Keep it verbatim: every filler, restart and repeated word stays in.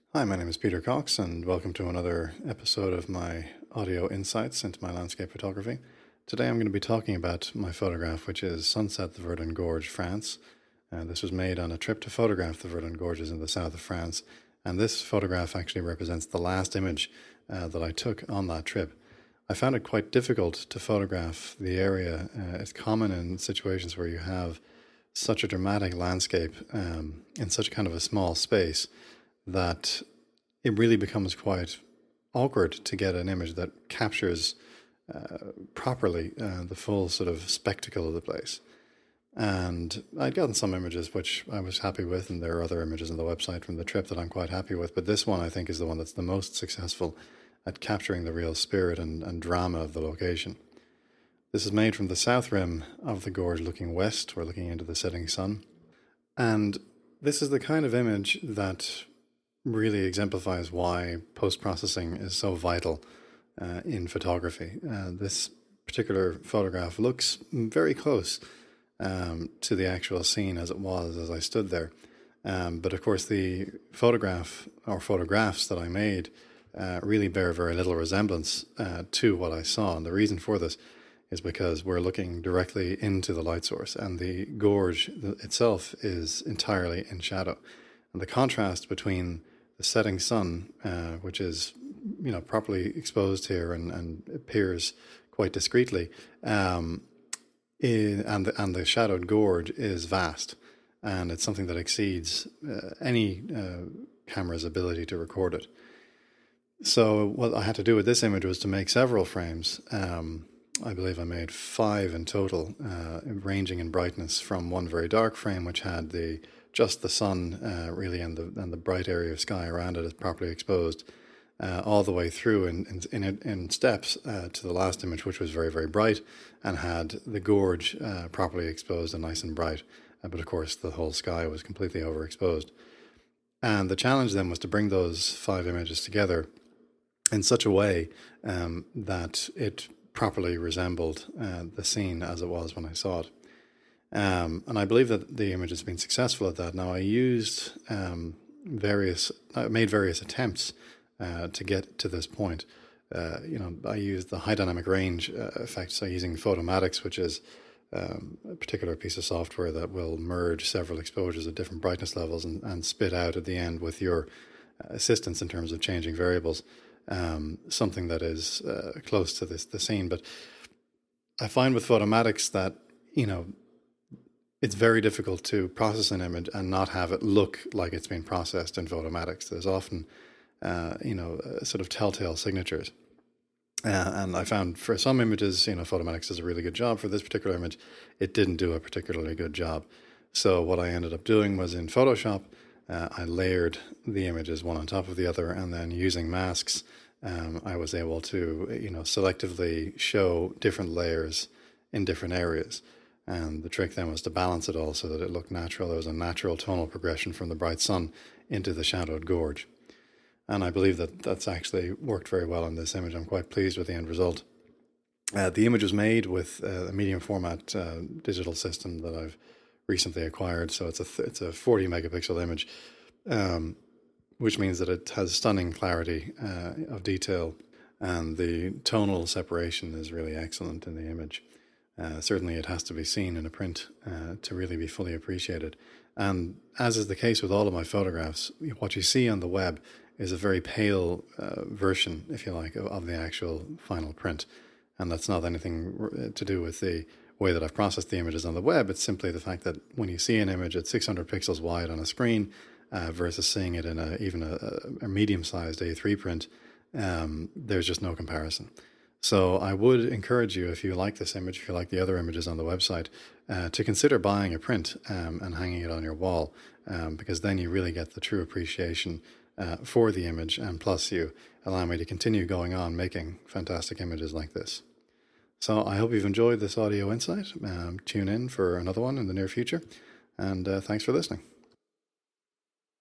Hi, my name is Peter Cox, and welcome to another episode of my audio insights into my landscape photography. Today I'm going to be talking about my photograph, which is Sunset the Verdun Gorge, France. Uh, this was made on a trip to photograph the Verdun Gorges in the south of France, and this photograph actually represents the last image uh, that I took on that trip. I found it quite difficult to photograph the area. Uh, it's common in situations where you have such a dramatic landscape um, in such kind of a small space that it really becomes quite awkward to get an image that captures uh, properly uh, the full sort of spectacle of the place. And I'd gotten some images which I was happy with, and there are other images on the website from the trip that I'm quite happy with, but this one I think is the one that's the most successful at capturing the real spirit and, and drama of the location. This is made from the south rim of the gorge looking west. We're looking into the setting sun. And this is the kind of image that really exemplifies why post-processing is so vital uh, in photography. Uh, this particular photograph looks very close um, to the actual scene as it was as I stood there. Um, but of course the photograph or photographs that I made uh, really bear very little resemblance uh, to what I saw. And the reason for this is because we're looking directly into the light source, and the gorge itself is entirely in shadow. And the contrast between the setting sun, uh, which is, you know, properly exposed here and, and appears quite discreetly, um, in, and, the, and the shadowed gorge is vast. And it's something that exceeds uh, any uh, camera's ability to record it. So what I had to do with this image was to make several frames. Um, I believe I made five in total, uh, ranging in brightness from one very dark frame, which had the just the sun uh, really and the and the bright area of sky around it is properly exposed, uh, all the way through in in, in, in steps uh, to the last image, which was very, very bright and had the gorge uh, properly exposed and nice and bright. Uh, but of course, the whole sky was completely overexposed. And the challenge then was to bring those five images together in such a way um, that it properly resembled uh, the scene as it was when I saw it. Um, and I believe that the image has been successful at that. Now, I used um, various, I made various attempts uh, to get to this point. Uh, you know, I used the high dynamic range uh, effect, so using Photomatix, which is um, a particular piece of software that will merge several exposures at different brightness levels and, and spit out at the end with your assistance in terms of changing variables. Um, something that is uh, close to this the scene. But I find with Photomatix that, you know, it's very difficult to process an image and not have it look like it's been processed in Photomatix. There's often, uh, you know, uh, sort of telltale signatures. Uh, and I found for some images, you know, Photomatix does a really good job. For this particular image, it didn't do a particularly good job. So what I ended up doing was in Photoshop, Uh, I layered the images one on top of the other, and then using masks, um, I was able to, you know, selectively show different layers in different areas. And the trick then was to balance it all so that it looked natural. There was a natural tonal progression from the bright sun into the shadowed gorge. And I believe that that's actually worked very well in this image. I'm quite pleased with the end result. Uh, the image was made with uh, a medium format uh, digital system that I've recently acquired, so it's a th- it's a forty megapixel image, um, which means that it has stunning clarity uh, of detail, and the tonal separation is really excellent in the image. Uh, certainly, it has to be seen in a print uh, to really be fully appreciated. And as is the case with all of my photographs, what you see on the web is a very pale uh, version, if you like, of, of the actual final print, and that's not anything to do with the way that I've processed the images on the web. It's simply the fact that when you see an image at six hundred pixels wide on a screen uh, versus seeing it in a, even a, a medium-sized A three print, um, there's just no comparison. So I would encourage you, if you like this image, if you like the other images on the website, uh, to consider buying a print um, and hanging it on your wall, um, because then you really get the true appreciation uh, for the image, and plus you allow me to continue going on making fantastic images like this. So I hope you've enjoyed this audio insight. Um, tune in for another one in the near future, and uh, thanks for listening.